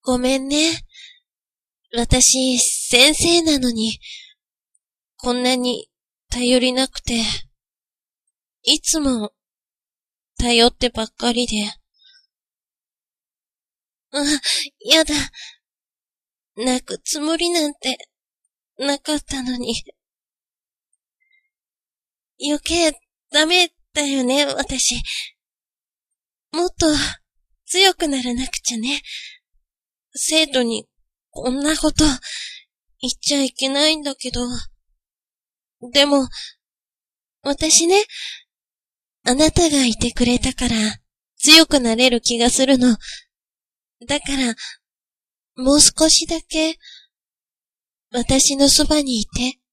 ごめんね。私、先生なのに、こんなに頼りなくて、いつも頼ってばっかりで。やだ。泣くつもりなんてなかったのに。余計ダメだよね、私。もっと強くならなくちゃね。生徒にこんなこと言っちゃいけないんだけど。でも、私ね、あなたがいてくれたから強くなれる気がするの。だから、もう少しだけ私のそばにいて。